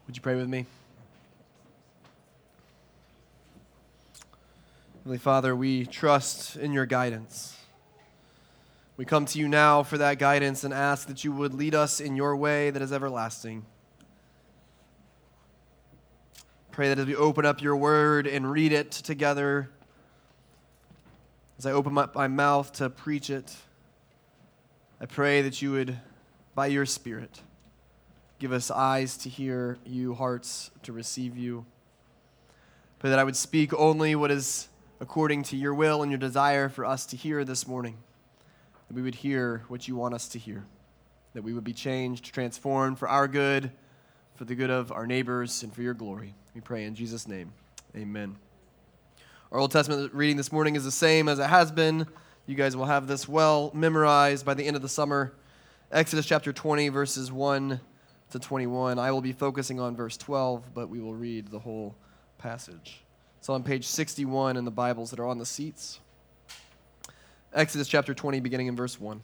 Would you pray with me? Heavenly Father, we trust in your guidance. We come to you now for that guidance and ask that you would lead us in your way that is everlasting. Pray that as we open up your word and read it together, as I open up my mouth to preach it, I pray that you would, by your Spirit, give us eyes to hear you, hearts to receive you. Pray that I would speak only what is according to your will and your desire for us to hear this morning. That we would hear what you want us to hear. That we would be changed, transformed for our good, for the good of our neighbors, and for your glory. We pray in Jesus' name. Amen. Our Old Testament reading this morning is the same as it has been. You guys will have this well memorized by the end of the summer. Exodus chapter 20, verses 1 to 21. I will be focusing on verse 12, but we will read the whole passage. It's on page 61 in the Bibles that are on the seats. Exodus chapter 20, beginning in verse 1.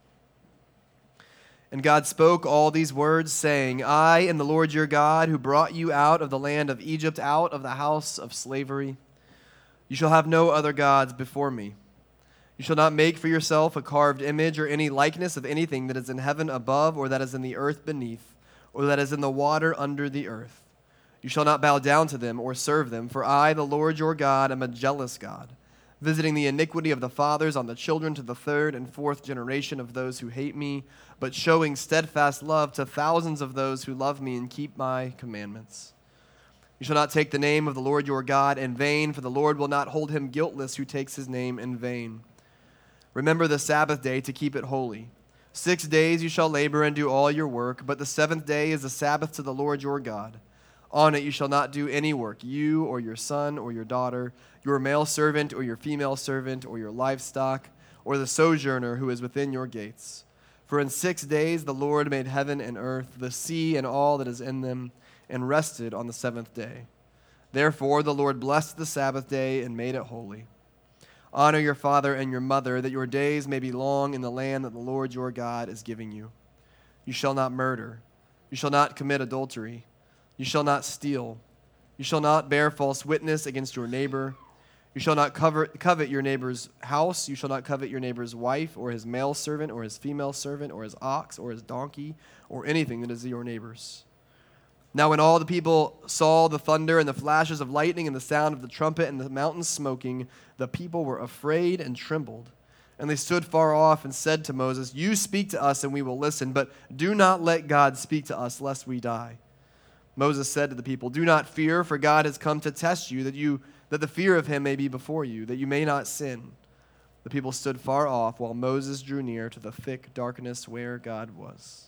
And God spoke all these words, saying, I am the Lord your God, who brought you out of the land of Egypt, out of the house of slavery. You shall have no other gods before me. You shall not make for yourself a carved image or any likeness of anything that is in heaven above, or that is in the earth beneath, or that is in the water under the earth. You shall not bow down to them or serve them, for I, the Lord your God, am a jealous God, visiting the iniquity of the fathers on the children to the third and fourth generation of those who hate me, but showing steadfast love to thousands of those who love me and keep my commandments. You shall not take the name of the Lord your God in vain, for the Lord will not hold him guiltless who takes his name in vain. Remember the Sabbath day to keep it holy. 6 days you shall labor and do all your work, but the seventh day is a Sabbath to the Lord your God. On it you shall not do any work, you or your son or your daughter, your male servant or your female servant, or your livestock, or the sojourner who is within your gates. For in 6 days the Lord made heaven and earth, the sea and all that is in them, and rested on the seventh day. Therefore the Lord blessed the Sabbath day and made it holy. Honor your father and your mother, that your days may be long in the land that the Lord your God is giving you. You shall not murder. You shall not commit adultery. You shall not steal. You shall not bear false witness against your neighbor. You shall not covet your neighbor's house. You shall not covet your neighbor's wife, or his male servant, or his female servant, or his ox, or his donkey, or anything that is your neighbor's. Now when all the people saw the thunder and the flashes of lightning and the sound of the trumpet and the mountains smoking, the people were afraid and trembled. And they stood far off and said to Moses, You speak to us and we will listen, but do not let God speak to us lest we die. Moses said to the people, Do not fear, for God has come to test you, that the fear of him may be before you, that you may not sin. The people stood far off while Moses drew near to the thick darkness where God was.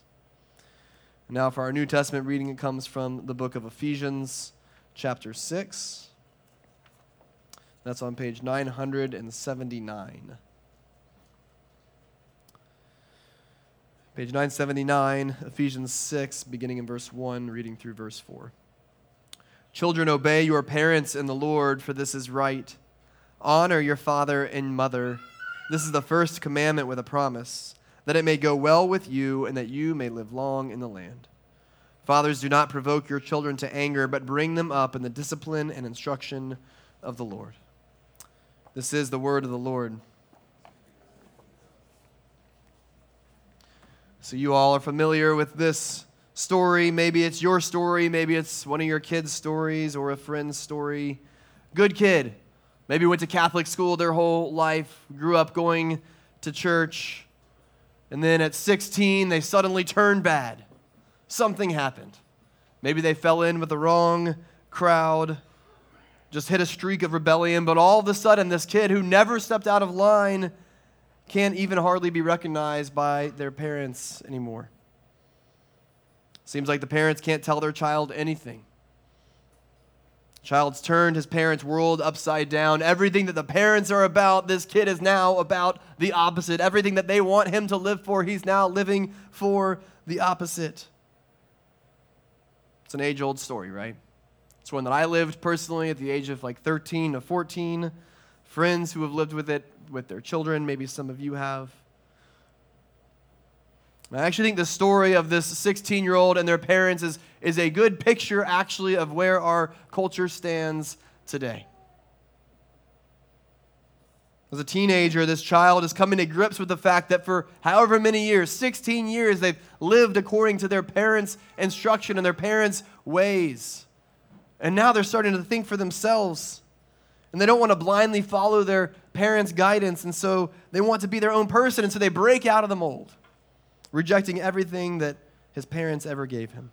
Now for our New Testament reading, it comes from the book of Ephesians, chapter 6. That's on page 979. Page 979, Ephesians 6, beginning in verse 1, reading through verse 4. Children, obey your parents in the Lord, for this is right. Honor your father and mother. This is the first commandment with a promise, that it may go well with you and that you may live long in the land. Fathers, do not provoke your children to anger, but bring them up in the discipline and instruction of the Lord. This is the word of the Lord. So you all are familiar with this story. Maybe it's your story. Maybe it's one of your kids' stories or a friend's story. Good kid. Maybe went to Catholic school their whole life, grew up going to church, and then at 16, they suddenly turned bad. Something happened. Maybe they fell in with the wrong crowd, just hit a streak of rebellion, but all of a sudden, this kid who never stepped out of line can't even hardly be recognized by their parents anymore. Seems like the parents can't tell their child anything. Child's turned his parents' world upside down. Everything that the parents are about, this kid is now about the opposite. Everything that they want him to live for, he's now living for the opposite. It's an age-old story, right? It's one that I lived personally at the age of like 13 to 14. Friends who have lived with it with their children, maybe some of you have. I actually think the story of this 16-year-old and their parents is a good picture, actually, of where our culture stands today. As a teenager, this child is coming to grips with the fact that for however many years, 16 years, they've lived according to their parents' instruction and their parents' ways. And now they're starting to think for themselves. And they don't want to blindly follow their parents' guidance, and so they want to be their own person, and so they break out of the mold, rejecting everything that his parents ever gave him.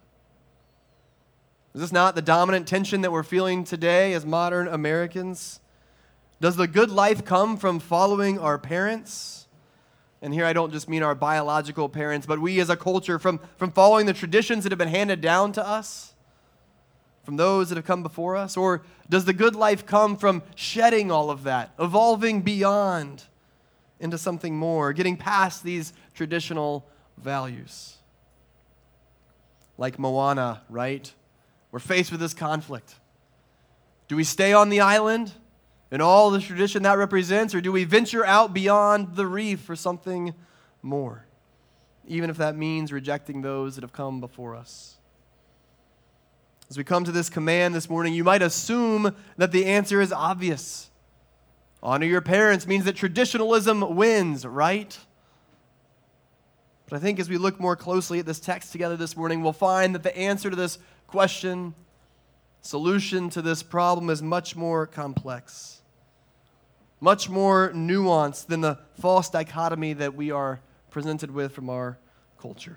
Is this not the dominant tension that we're feeling today as modern Americans? Does the good life come from following our parents? And here I don't just mean our biological parents, but we as a culture from following the traditions that have been handed down to us, from those that have come before us? Or does the good life come from shedding all of that, evolving beyond into something more, getting past these traditional values? Like Moana, right? We're faced with this conflict. Do we stay on the island and all the tradition that represents, or do we venture out beyond the reef for something more, even if that means rejecting those that have come before us? As we come to this command this morning, you might assume that the answer is obvious. Honor your parents means that traditionalism wins, right? But I think as we look more closely at this text together this morning, we'll find that the answer to this question, solution to this problem, is much more complex, much more nuanced than the false dichotomy that we are presented with from our culture.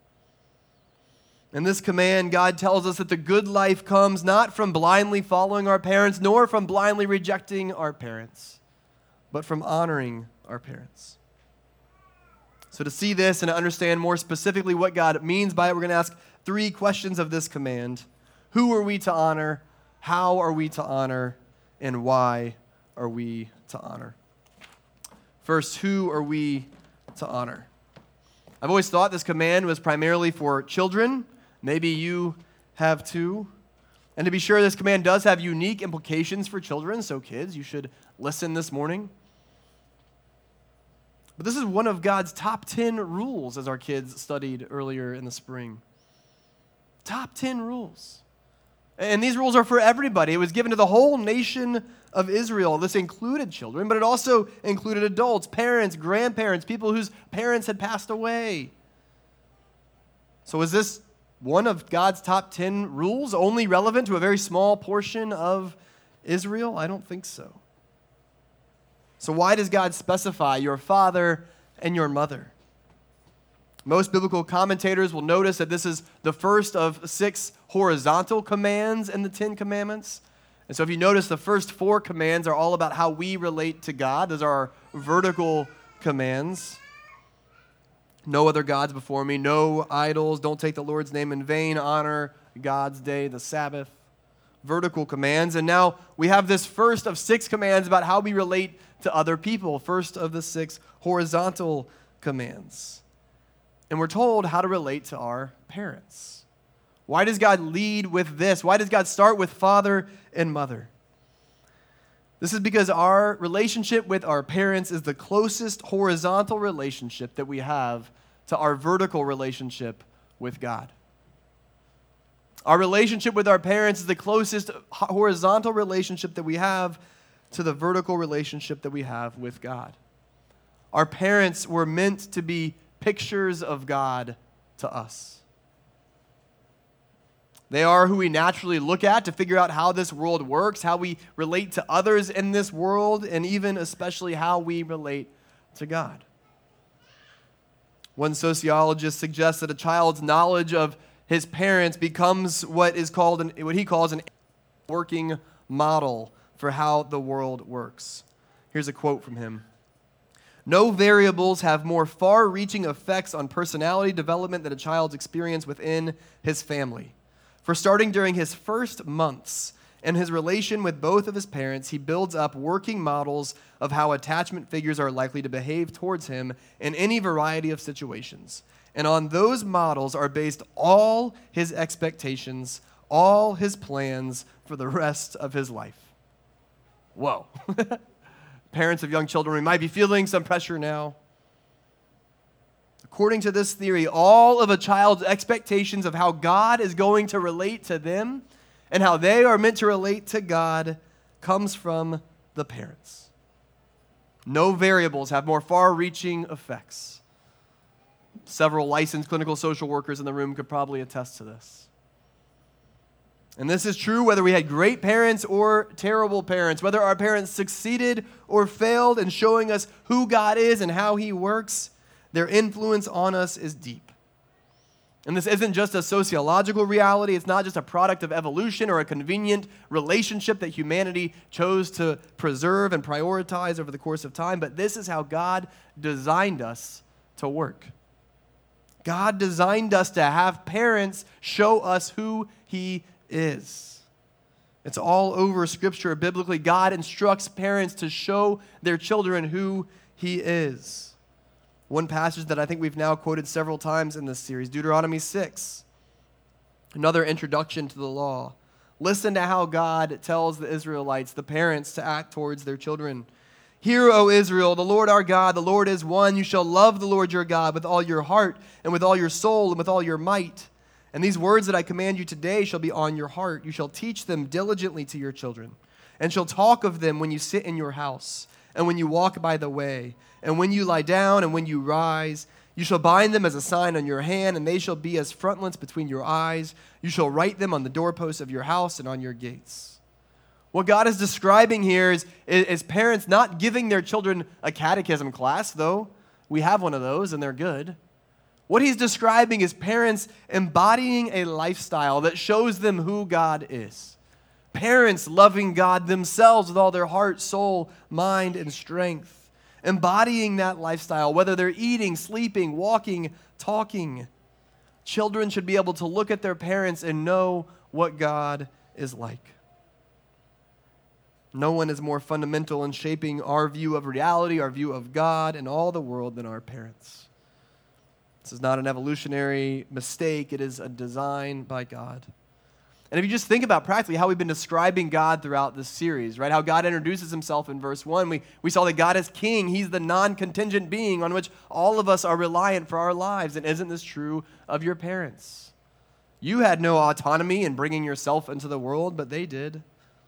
In this command, God tells us that the good life comes not from blindly following our parents, nor from blindly rejecting our parents, but from honoring our parents. So to see this and to understand more specifically what God means by it, we're going to ask 3 questions of this command. Who are we to honor? How are we to honor? And why are we to honor? First, who are we to honor? I've always thought this command was primarily for children. Maybe you have too. And to be sure, this command does have unique implications for children, so kids, you should listen this morning. But this is one of God's top 10 rules, as our kids studied earlier in the spring. Top 10 rules. And these rules are for everybody. It was given to the whole nation of Israel. This included children, but it also included adults, parents, grandparents, people whose parents had passed away. So is this one of God's top 10 rules, only relevant to a very small portion of Israel? I don't think so. So why does God specify your father and your mother? Most biblical commentators will notice that this is the first of 6 horizontal commands in the 10 commandments. And so if you notice, the first 4 commands are all about how we relate to God. Those are our vertical commands. No other gods before me, no idols, don't take the Lord's name in vain, honor God's day, the Sabbath. Vertical commands. And now we have this first of 6 commands about how we relate to other people. First of the 6 horizontal commands. And we're told how to relate to our parents. Why does God lead with this? Why does God start with father and mother? This is because our relationship with our parents is the closest horizontal relationship that we have to our vertical relationship with God. Our relationship with our parents is the closest horizontal relationship that we have to the vertical relationship that we have with God. Our parents were meant to be pictures of God to us. They are who we naturally look at to figure out how this world works, how we relate to others in this world, and even especially how we relate to God. One sociologist suggests that a child's knowledge of his parents becomes what he calls an working model for how the world works. Here's a quote from him. No variables have more far-reaching effects on personality development than a child's experience within his family. For starting during his first months in his relation with both of his parents, he builds up working models of how attachment figures are likely to behave towards him in any variety of situations. And on those models are based all his expectations, all his plans for the rest of his life. Whoa. Parents of young children, we might be feeling some pressure now. The according to this theory, all of a child's expectations of how God is going to relate to them and how they are meant to relate to God comes from the parents. No variables have more far-reaching effects. Several licensed clinical social workers in the room could probably attest to this. And this is true whether we had great parents or terrible parents, whether our parents succeeded or failed in showing us who God is and how He works, their influence on us is deep. And this isn't just a sociological reality. It's not just a product of evolution or a convenient relationship that humanity chose to preserve and prioritize over the course of time, but this is how God designed us to work. God designed us to have parents show us who He is. It's all over Scripture. Biblically, God instructs parents to show their children who He is. One passage that I think we've now quoted several times in this series, Deuteronomy 6, another introduction to the law. Listen to how God tells the Israelites, the parents, to act towards their children. Hear, O Israel, the Lord our God, the Lord is one. You shall love the Lord your God with all your heart and with all your soul and with all your might. And these words that I command you today shall be on your heart. You shall teach them diligently to your children, and shall talk of them when you sit in your house, and when you walk by the way, and when you lie down, and when you rise. You shall bind them as a sign on your hand, and they shall be as frontlets between your eyes. You shall write them on the doorposts of your house and on your gates. What God is describing here is parents not giving their children a catechism class, though we have one of those, and they're good. What He's describing is parents embodying a lifestyle that shows them who God is. Parents loving God themselves with all their heart, soul, mind, and strength. Embodying that lifestyle, whether they're eating, sleeping, walking, talking. Children should be able to look at their parents and know what God is like. No one is more fundamental in shaping our view of reality, our view of God, and all the world than our parents. This is not an evolutionary mistake. It is a design by God. And if you just think about practically how we've been describing God throughout this series, right? How God introduces Himself in verse 1. We saw that God is King. He's the non-contingent being on which all of us are reliant for our lives. And isn't this true of your parents? You had no autonomy in bringing yourself into the world, but they did.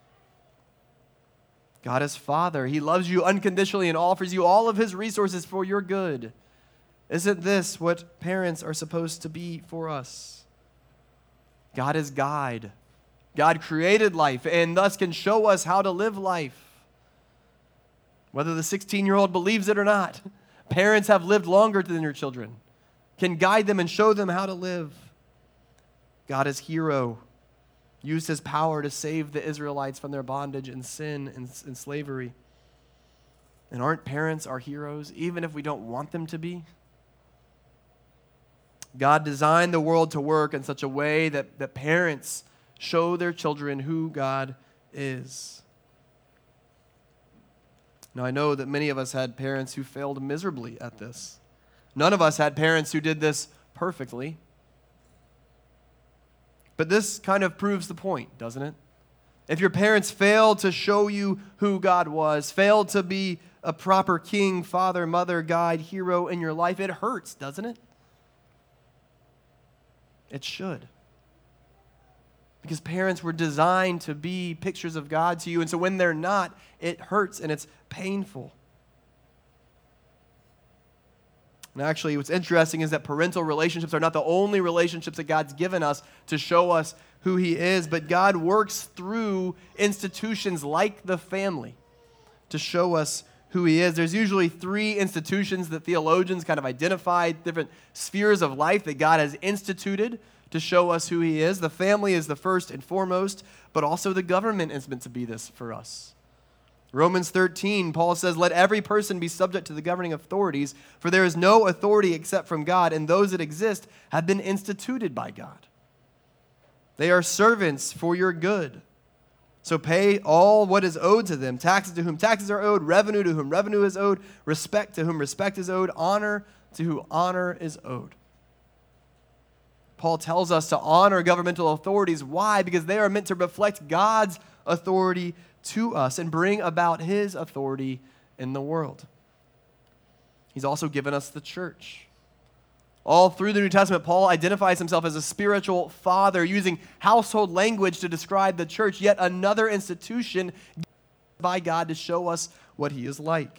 God is Father. He loves you unconditionally and offers you all of His resources for your good. Isn't this what parents are supposed to be for us? God is guide. God created life and thus can show us how to live life. Whether the 16-year-old believes it or not, parents have lived longer than their children, can guide them and show them how to live. God is hero, used His power to save the Israelites from their bondage and sin and slavery. And aren't parents our heroes, even if we don't want them to be? God designed the world to work in such a way that parents show their children who God is. Now, I know that many of us had parents who failed miserably at this. None of us had parents who did this perfectly. But this kind of proves the point, doesn't it? If your parents failed to show you who God was, failed to be a proper king, father, mother, guide, hero in your life, it hurts, doesn't it? It should. Because parents were designed to be pictures of God to you, and so when they're not, it hurts and it's painful. And actually, what's interesting is that parental relationships are not the only relationships that God's given us to show us who He is, but God works through institutions like the family to show us who He is. There's usually 3 institutions that theologians kind of identified, different spheres of life that God has instituted to show us who He is. The family is the first and foremost, but also the government is meant to be this for us. Romans 13, Paul says, "Let every person be subject to the governing authorities, for there is no authority except from God, and those that exist have been instituted by God. They are servants for your good. So pay all what is owed to them, taxes to whom taxes are owed, revenue to whom revenue is owed, respect to whom respect is owed, honor to whom honor is owed." Paul tells us to honor governmental authorities. Why? Because they are meant to reflect God's authority to us and bring about His authority in the world. He's also given us the church. All through the New Testament, Paul identifies himself as a spiritual father, using household language to describe the church, yet another institution given by God to show us what he is like.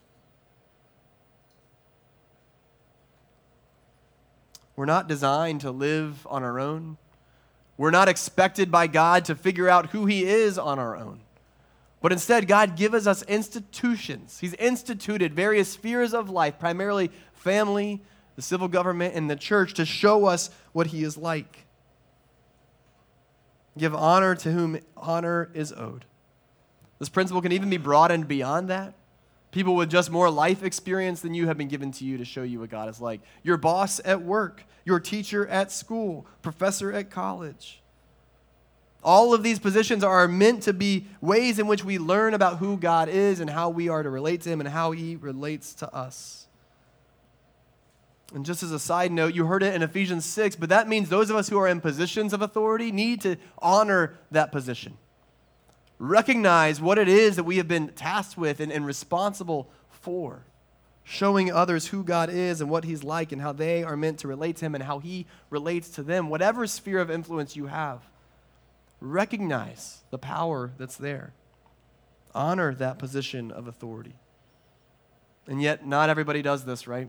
We're not designed to live on our own. We're not expected by God to figure out who he is on our own. But instead, God gives us institutions. He's instituted various spheres of life, primarily family, the civil government, and the church, to show us what he is like. Give honor to whom honor is owed. This principle can even be broadened beyond that. People with just more life experience than you have been given to you to show you what God is like. Your boss at work, your teacher at school, professor at college. All of these positions are meant to be ways in which we learn about who God is and how we are to relate to him and how he relates to us. And just as a side note, you heard it in Ephesians 6, but that means those of us who are in positions of authority need to honor that position. Recognize what it is that we have been tasked with and responsible for. Showing others who God is and what he's like and how they are meant to relate to him and how he relates to them. Whatever sphere of influence you have, recognize the power that's there. Honor that position of authority. And yet, not everybody does this, right?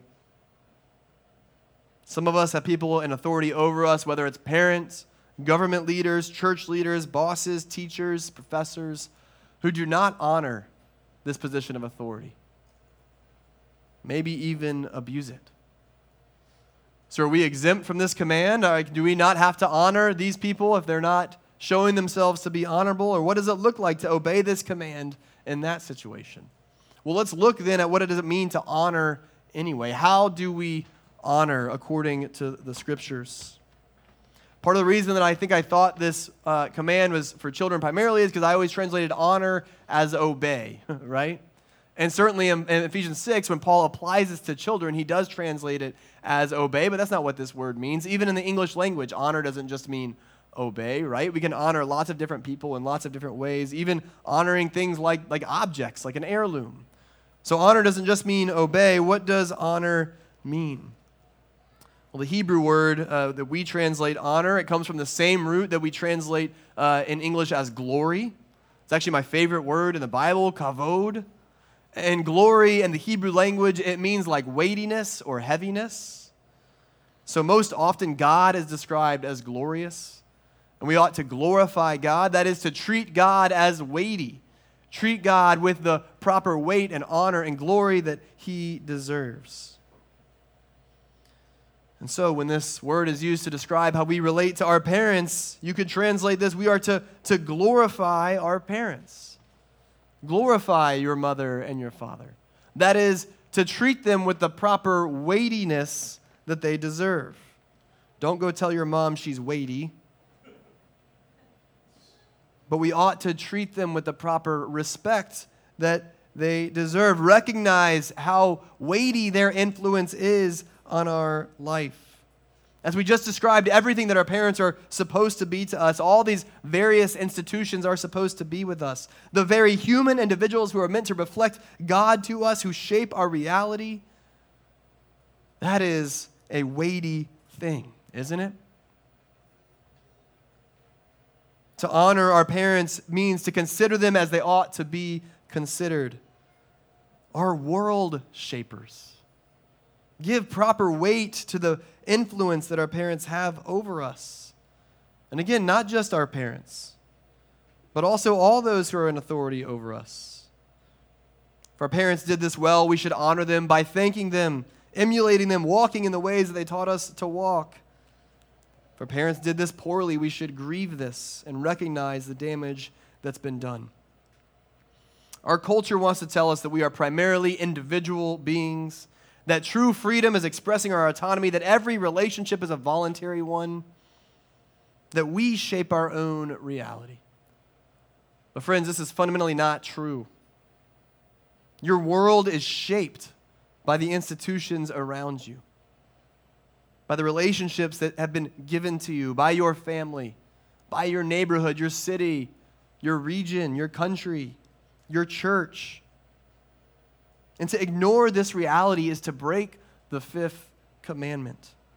Some of us have people in authority over us, whether it's parents, government leaders, church leaders, bosses, teachers, professors, who do not honor this position of authority. Maybe even abuse it. So are we exempt from this command? Do we not have to honor these people if they're not showing themselves to be honorable? Or what does it look like to obey this command in that situation? Well, let's look then at what does it mean to honor anyway. How do we honor according to the scriptures? Part of the reason that I think I thought this command was for children primarily is because I always translated honor as obey, right? And certainly in Ephesians 6, when Paul applies this to children, he does translate it as obey, but that's not what this word means. Even in the English language, honor doesn't just mean obey, right? We can honor lots of different people in lots of different ways, even honoring things like objects, like an heirloom. So honor doesn't just mean obey. What does honor mean? Well, the Hebrew word that we translate honor, it comes from the same root that we translate in English as glory. It's actually my favorite word in the Bible, kavod. And glory in the Hebrew language, it means like weightiness or heaviness. So most often God is described as glorious. And we ought to glorify God. That is to treat God as weighty. Treat God with the proper weight and honor and glory that he deserves. And so when this word is used to describe how we relate to our parents, you could translate this, we are to glorify our parents. Glorify your mother and your father. That is, to treat them with the proper weightiness that they deserve. Don't go tell your mom she's weighty. But we ought to treat them with the proper respect that they deserve. Recognize how weighty their influence is on our life. As we just described, everything that our parents are supposed to be to us, all these various institutions are supposed to be with us. The very human individuals who are meant to reflect God to us, who shape our reality, that is a weighty thing, isn't it? To honor our parents means to consider them as they ought to be considered. Our world shapers. Give proper weight to the influence that our parents have over us. And again, not just our parents, but also all those who are in authority over us. If our parents did this well, we should honor them by thanking them, emulating them, walking in the ways that they taught us to walk. If our parents did this poorly, we should grieve this and recognize the damage that's been done. Our culture wants to tell us that we are primarily individual beings, that true freedom is expressing our autonomy, that every relationship is a voluntary one, that we shape our own reality. But friends, this is fundamentally not true. Your world is shaped by the institutions around you, by the relationships that have been given to you, by your family, by your neighborhood, your city, your region, your country, your church. And to ignore this reality is to break the fifth commandment.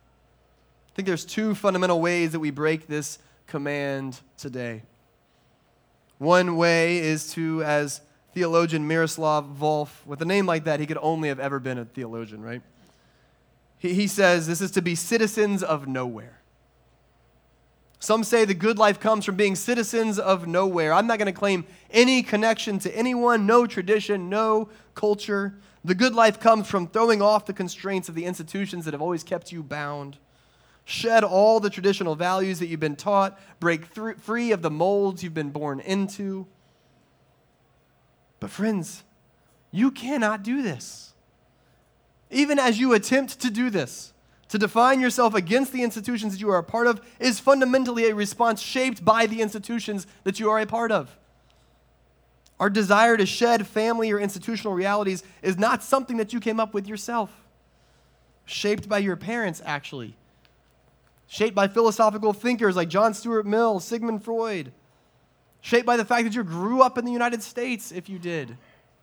think there's two fundamental ways that we break this command today. One way is to, as theologian Miroslav Volf, with a name like that, he could only have ever been a theologian, right? He says this is to be citizens of nowhere. Some say the good life comes from being citizens of nowhere. I'm not going to claim any connection to anyone, no tradition, no culture. The good life comes from throwing off the constraints of the institutions that have always kept you bound. Shed all the traditional values that you've been taught. Break free of the molds you've been born into. But friends, you cannot do this. Even as you attempt to do this, to define yourself against the institutions that you are a part of is fundamentally a response shaped by the institutions that you are a part of. Our desire to shed family or institutional realities is not something that you came up with yourself. Shaped by your parents, actually. Shaped by philosophical thinkers like John Stuart Mill, Sigmund Freud. Shaped by the fact that you grew up in the United States, if you did.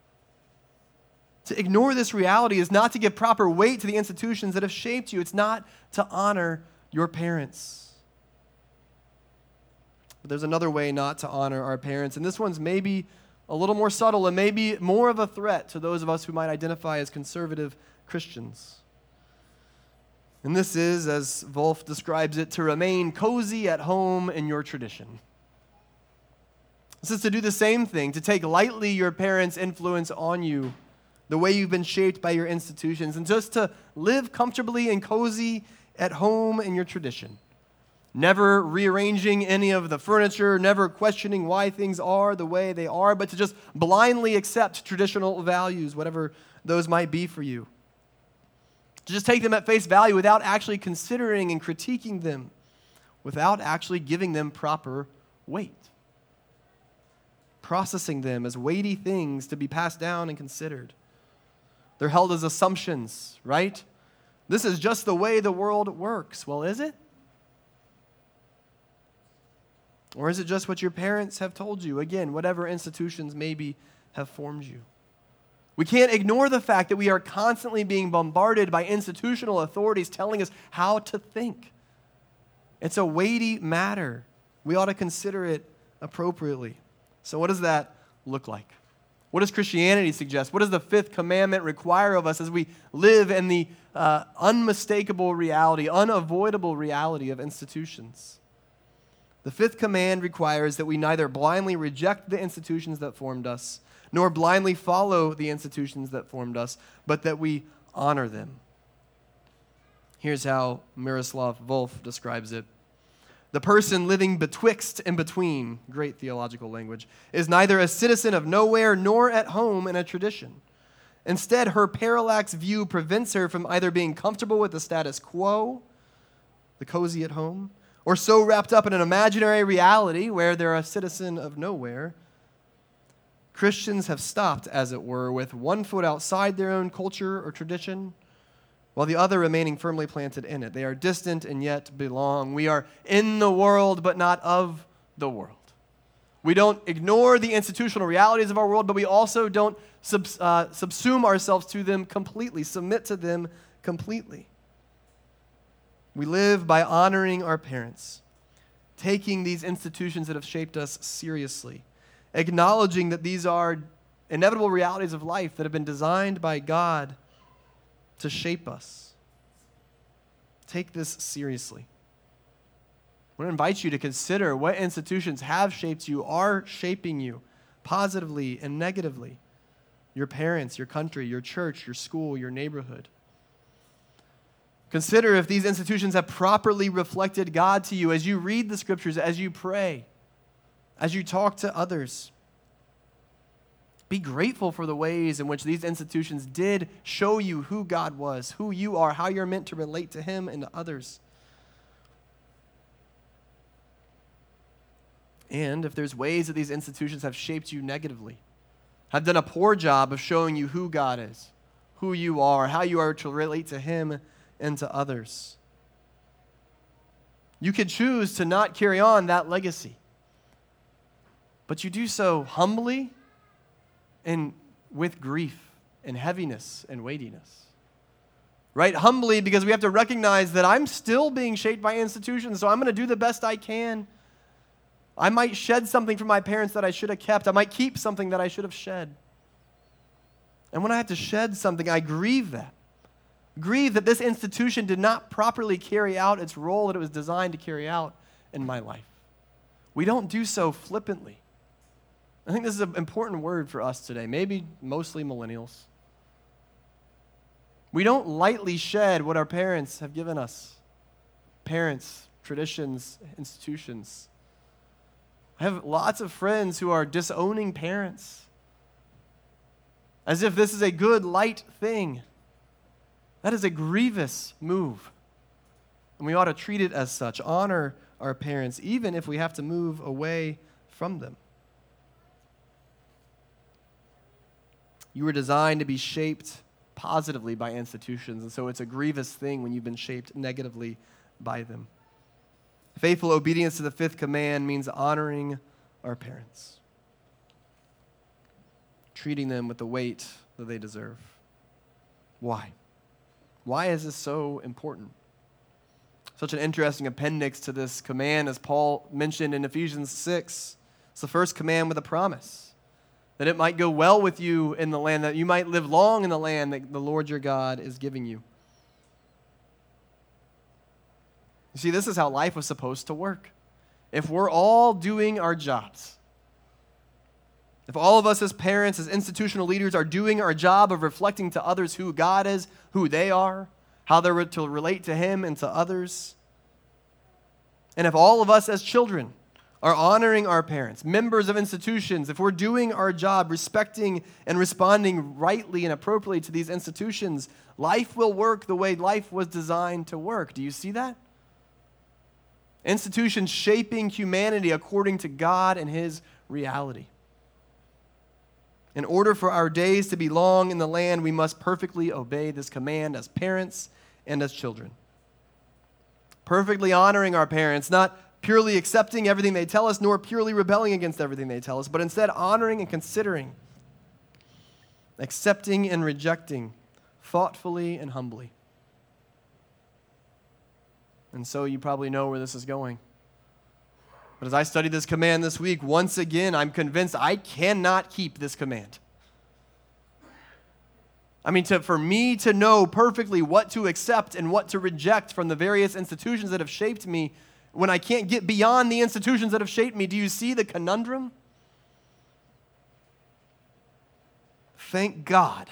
To ignore this reality is not to give proper weight to the institutions that have shaped you. It's not to honor your parents. But there's another way not to honor our parents, and this one's maybe a little more subtle and maybe more of a threat to those of us who might identify as conservative Christians. And this is, as Volf describes it, to remain cozy at home in your tradition. This is to do the same thing, to take lightly your parents' influence on you, the way you've been shaped by your institutions, and just to live comfortably and cozy at home in your tradition. Never rearranging any of the furniture, never questioning why things are the way they are, but to just blindly accept traditional values, whatever those might be for you. To just take them at face value without actually considering and critiquing them, without actually giving them proper weight. Processing them as weighty things to be passed down and considered. They're held as assumptions, right? This is just the way the world works. Well, is it? Or is it just what your parents have told you? Again, whatever institutions maybe have formed you. We can't ignore the fact that we are constantly being bombarded by institutional authorities telling us how to think. It's a weighty matter. We ought to consider it appropriately. So what does that look like? What does Christianity suggest? What does the fifth commandment require of us as we live in the unmistakable reality, unavoidable reality of institutions? The fifth command requires that we neither blindly reject the institutions that formed us, nor blindly follow the institutions that formed us, but that we honor them. Here's how Miroslav Volf describes it. The person living betwixt and between, great theological language, is neither a citizen of nowhere nor at home in a tradition. Instead, her parallax view prevents her from either being comfortable with the status quo, the cozy at home, or so wrapped up in an imaginary reality where they're a citizen of nowhere. Christians have stopped, as it were, with one foot outside their own culture or tradition, while the other remaining firmly planted in it. They are distant and yet belong. We are in the world, but not of the world. We don't ignore the institutional realities of our world, but we also don't subsume ourselves to them completely, submit to them completely. We live by honoring our parents, taking these institutions that have shaped us seriously, acknowledging that these are inevitable realities of life that have been designed by God to shape us. Take this seriously. I want to invite you to consider what institutions have shaped you, are shaping you, positively and negatively. Your parents, your country, your church, your school, your neighborhood. Consider if these institutions have properly reflected God to you as you read the scriptures, as you pray, as you talk to others. Be grateful for the ways in which these institutions did show you who God was, who you are, how you're meant to relate to Him and to others. And if there's ways that these institutions have shaped you negatively, have done a poor job of showing you who God is, who you are, how you are to relate to Him and to others, you could choose to not carry on that legacy. But you do so humbly and with grief and heaviness and weightiness. right? Humbly, because we have to recognize that I'm still being shaped by institutions, so I'm going to do the best I can. I might shed something from my parents that I should have kept. I might keep something that I should have shed. And when I have to shed something, I grieve that. Grieve that this institution did not properly carry out its role that it was designed to carry out in my life. We don't do so flippantly. I think this is an important word for us today, maybe mostly millennials. We don't lightly shed what our parents have given us. Parents, traditions, institutions. I have lots of friends who are disowning parents as if this is a good, light thing. That is a grievous move. And we ought to treat it as such. Honor our parents, even if we have to move away from them. You were designed to be shaped positively by institutions, and so it's a grievous thing when you've been shaped negatively by them. Faithful obedience to the fifth command means honoring our parents, treating them with the weight that they deserve. Why? Why is this so important? Such an interesting appendix to this command, as Paul mentioned in Ephesians 6. It's the first command with a promise, that it might go well with you in the land, that you might live long in the land that the Lord your God is giving you. You see, this is how life was supposed to work. If we're all doing our jobs, if all of us as parents, as institutional leaders, are doing our job of reflecting to others who God is, who they are, how they're to relate to Him and to others, and if all of us as children are honoring our parents, members of institutions, if we're doing our job, respecting and responding rightly and appropriately to these institutions, life will work the way life was designed to work. Do you see that? Institutions shaping humanity according to God and His reality. In order for our days to be long in the land, we must perfectly obey this command as parents and as children. Perfectly honoring our parents, not purely accepting everything they tell us, nor purely rebelling against everything they tell us, but instead honoring and considering, accepting and rejecting, thoughtfully and humbly. And so you probably know where this is going. But as I studied this command this week, once again, I'm convinced I cannot keep this command. I mean, for me to know perfectly what to accept and what to reject from the various institutions that have shaped me, when I can't get beyond the institutions that have shaped me, do you see the conundrum? Thank God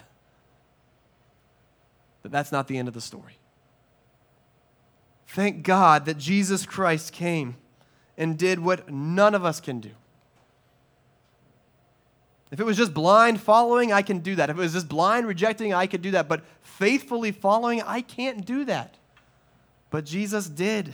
that that's not the end of the story. Thank God that Jesus Christ came and did what none of us can do. If it was just blind following, I can do that. If it was just blind rejecting, I could do that. But faithfully following, I can't do that. But Jesus did.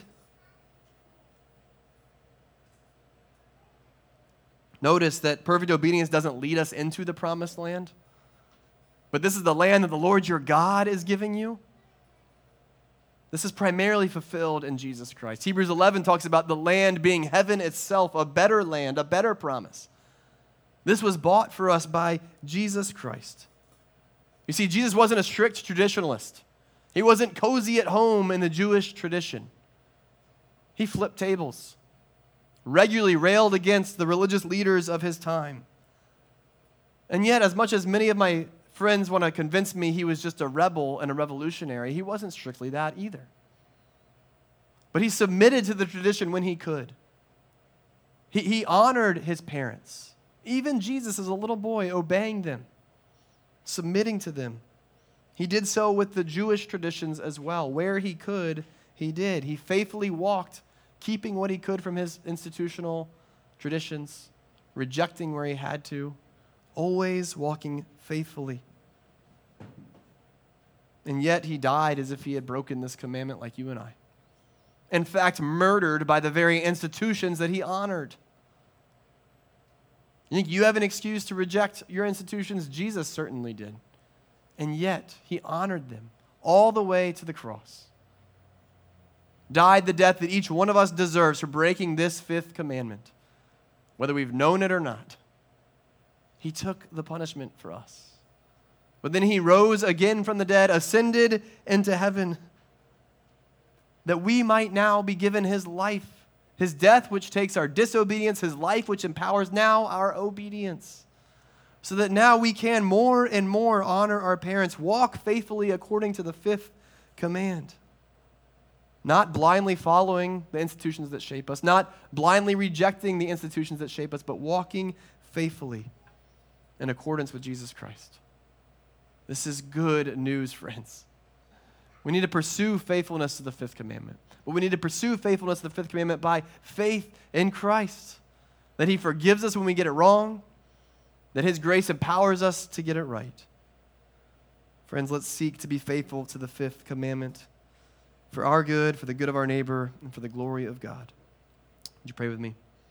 Notice that perfect obedience doesn't lead us into the promised land, but this is the land that the Lord your God is giving you. This is primarily fulfilled in Jesus Christ. Hebrews 11 talks about the land being heaven itself, a better land, a better promise. This was bought for us by Jesus Christ. You see, Jesus wasn't a strict traditionalist. He wasn't cozy at home in the Jewish tradition. He flipped tables, regularly railed against the religious leaders of his time. And yet, as much as many of my friends want to convince me he was just a rebel and a revolutionary, he wasn't strictly that either. But he submitted to the tradition when he could. He honored his parents. Even Jesus, as a little boy, obeying them, submitting to them. He did so with the Jewish traditions as well. Where he could, he did. He faithfully walked, keeping what he could from his institutional traditions, rejecting where he had to, always walking faithfully. And yet he died as if he had broken this commandment like you and I. In fact, murdered by the very institutions that he honored. You think you have an excuse to reject your institutions? Jesus certainly did. And yet, he honored them all the way to the cross. Died the death that each one of us deserves for breaking this fifth commandment, whether we've known it or not. He took the punishment for us. But then he rose again from the dead, ascended into heaven, that we might now be given his life, his death which takes our disobedience, his life which empowers now our obedience, so that now we can more and more honor our parents, walk faithfully according to the fifth command, not blindly following the institutions that shape us, not blindly rejecting the institutions that shape us, but walking faithfully in accordance with Jesus Christ. This is good news, friends. We need to pursue faithfulness to the fifth commandment. But we need to pursue faithfulness to the fifth commandment by faith in Christ, that he forgives us when we get it wrong, that his grace empowers us to get it right. Friends, let's seek to be faithful to the fifth commandment for our good, for the good of our neighbor, and for the glory of God. Would you pray with me?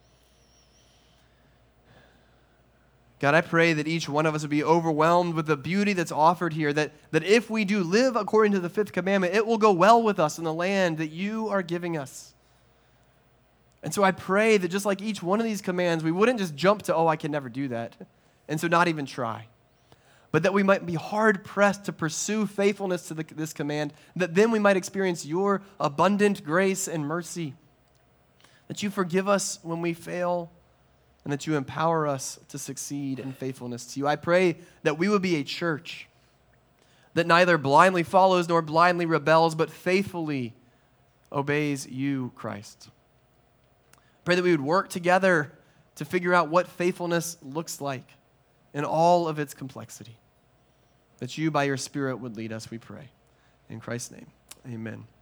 God, I pray that each one of us would be overwhelmed with the beauty that's offered here, that if we do live according to the fifth commandment, it will go well with us in the land that you are giving us. And so I pray that just like each one of these commands, we wouldn't just jump to, I can never do that, and so not even try. But that we might be hard-pressed to pursue faithfulness to this command, that then we might experience your abundant grace and mercy, that you forgive us when we fail, and that you empower us to succeed in faithfulness to you. I pray that we would be a church that neither blindly follows nor blindly rebels, but faithfully obeys you, Christ. Pray that we would work together to figure out what faithfulness looks like in all of its complexity. That you, by your Spirit, would lead us, we pray. In Christ's name, amen.